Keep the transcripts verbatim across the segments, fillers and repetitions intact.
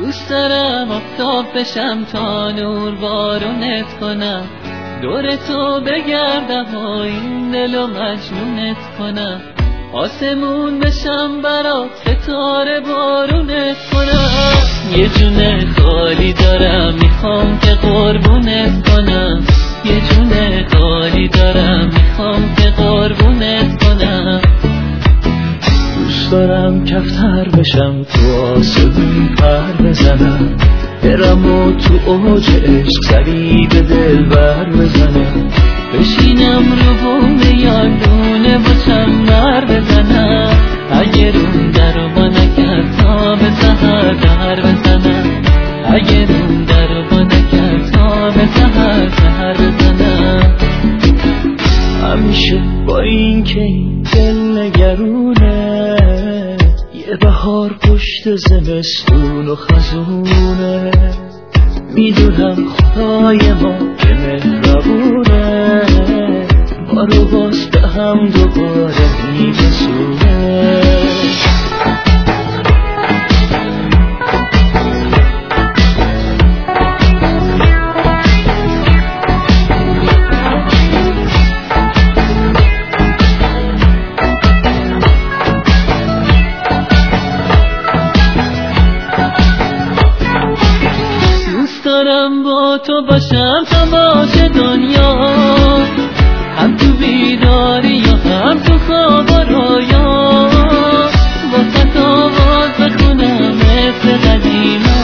دوست دارم آفتاب بشم تا نور بارونت کنم، دور تو بگردم و این دلو مجنونت کنم، آسمون بشم برات ستاره بارونت کنم. یه جون خالی دارم میخوام که قربونت کنم، یه جون خالی دارم میخوام که قربونت کنم. دوست دارم کفتر بشم تو آسمون پر بزنم، برم و تو اوج عشق سری به دل بر بزنم، بشینم رو بوم یادونه با چنبر بزنم، اگه روم در رو با نکرد تا به سهر در بزنم، اگه روم در رو با نکرد تا به سهر سهر بزنم. همیشه با این که این دل نگرونه، یه بهار پشت زمستون و خزونه، میدونم خدای ما که مهربونه، ما رو باز به هم دوباره میرسونه. دارم با تو باشم تا باشه دنیا، هم تو بیداری یا هم تو خواب و رویا، با خط آواز بخونم مثل قدیما.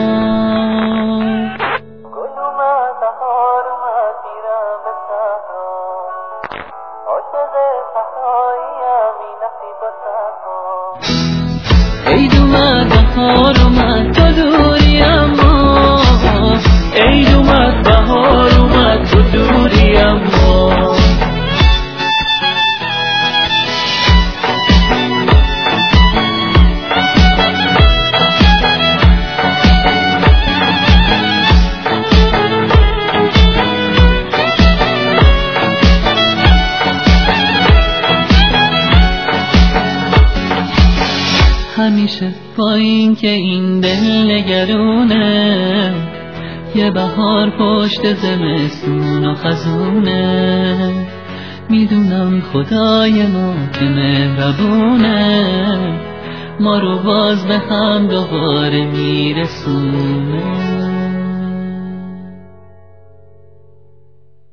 گل اومد بهار اومد میرم به صحرا، عاشق صحراییم این نصیب صحرا. عید اومد بهار اومد تو دوری اما، عید اومد بهار اومد تو دوری اما. همیشه با این که این دل نگرونه، یه بهار پشت زمستون و خزونه، میدونم خدای ما که مهربونه، ما رو باز به هم دوباره میرسونه.